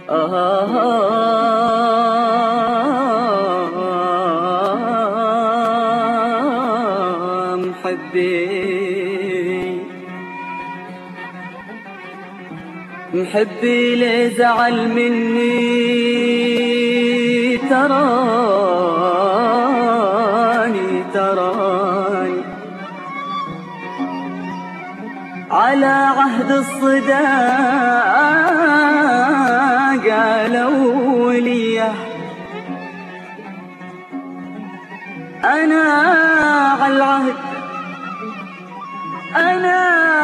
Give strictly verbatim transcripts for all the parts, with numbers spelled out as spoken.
آه محبي محبي ليه زعل مني تراني تراني على عهد الصداق قالوا لي أنا على العهد أنا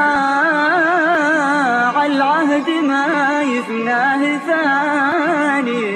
على العهد ما يفناه ثاني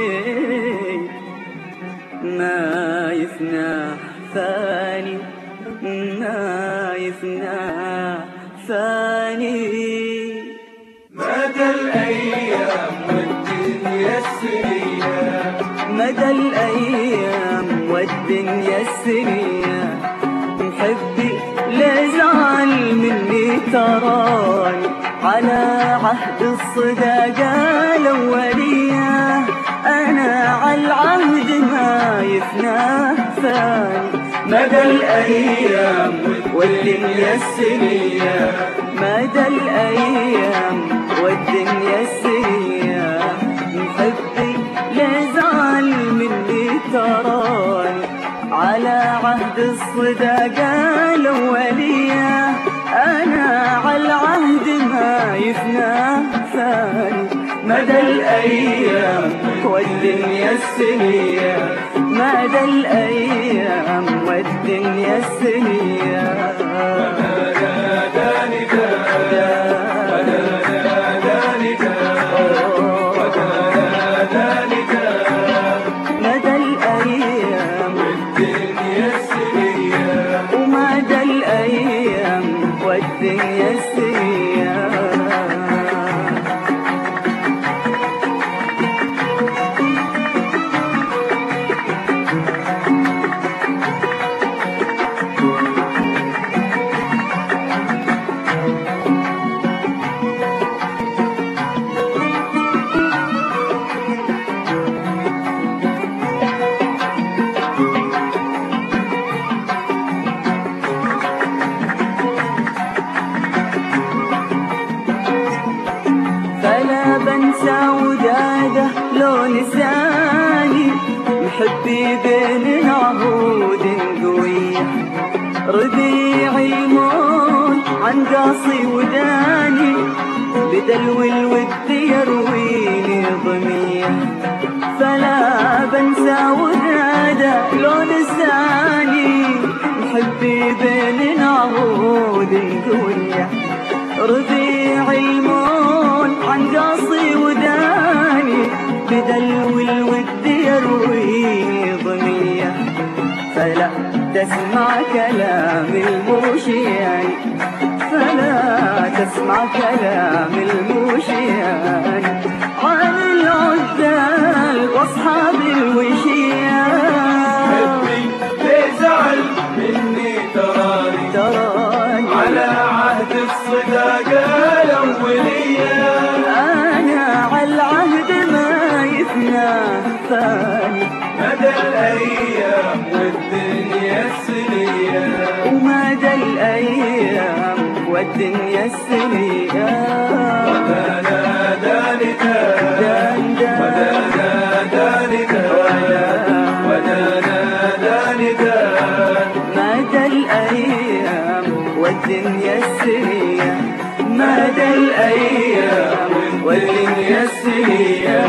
ما يفناه ثاني ما يفناه ثاني. مدى الأيام والدنيا السرية مدى الأيام والدنيا السرية محبي لا زعل مني تراني على عهد الصداقة الأولية أنا على العهد ما يفناه ثاني. مدى الأيام والدنيا السرية مدى الأيام والدنيا السرية محبي لا زعل مني تراني على عهد الصداقة الأولية أنا على العهد ما يفناه ثاني. مدى الأيام والدنيا السرية مدى الأيام والدنيا السرية مدى الأيام والدنيا السرية ومدى الأيام والدنيا السرية. فلا بنسى وداده لو نساني محبي بين العهود قوية ربيع الموت عن قاصي وداني بدلو الود يرويني ضمية. فلا بنسى وداده لو نساني محبي بين العهود قوية ربيع الموت عن قاصي وداني بدلو الود يرويني ضمية. فلا تسمع كلام الموشيان فلا تسمع كلام الموشيان عن العذال واصحاب الوشيان. محبي ليه زعل مني تراني تراني على عهد الصداقة الأولية أنا على العهد ما يفناه ثاني. مدى الأيام والدنيا السرية ومدى الأيام والدنيا السرية ونادى نداء ونادى نداء ونادى نداء. مدى الأيام والدنيا السرية مدى الأيام والدنيا السرية.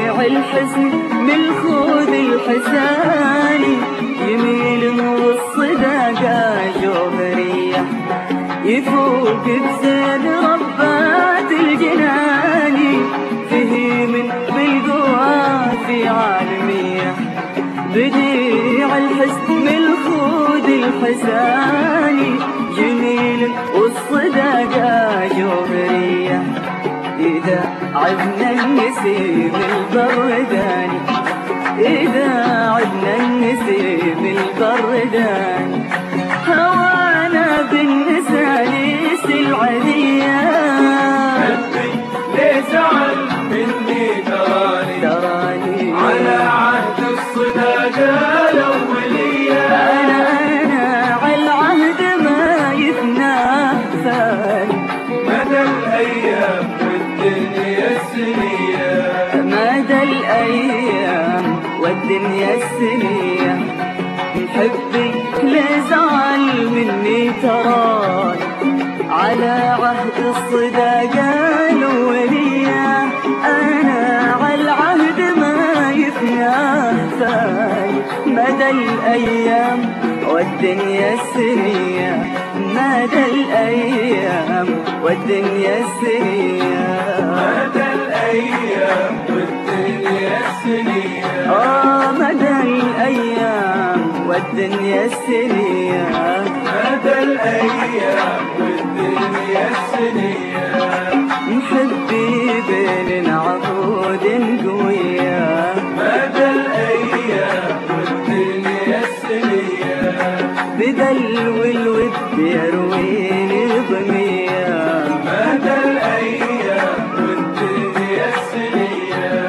بديع الحسن من الخوذ الحساني، جميل والصداقة جوهرية، يفوق بزين ربات الجناني، فيه من بالقوى في عالمية. بديع الحسن من الخوذ الحساني، جميل والصداقة جوهرية، إذا عدنا النسيم البرداني، إذا عدنا النسيم البرداني، هوانا بالنساليس العذية. حبي ليه زعل مني تراني تراني على عهد الصداقة الأولية. أنا أنا على العهد ما يفنى ثاني، مدى الأيام والدنيا السنية، مدى الأيام والدنيا السنية. حبي لزعل مني تراني على عهد الصداقة الأولية. أنا على العهد ما يفنى ثاني، مدى الأيام والدنيا السنية، مدى الأيام والدنيا السنية، مدى الأيام والدنيا السنية. آه مدى الأيام والدنيا السنية، مدى الأيام والدنيا السنية. محبي بين عقود قوية، مدى الأيام والدنيا السنية. بدلو الود يرويني ضمية. مدى الأيام والدنيا السنية.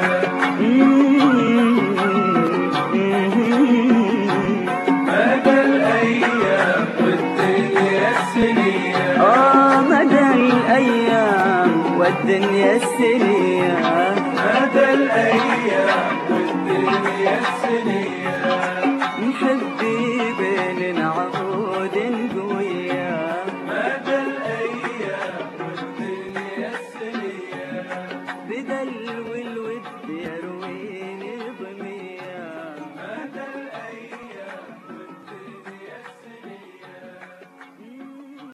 مدى الأيام والدنيا السنية. آه مدى الأيام والدنيا السنية، مدى الأيام والدنيا السنية. محبي بين عقود قوية، مدى الأيام والدنيا السنية. بدلو الود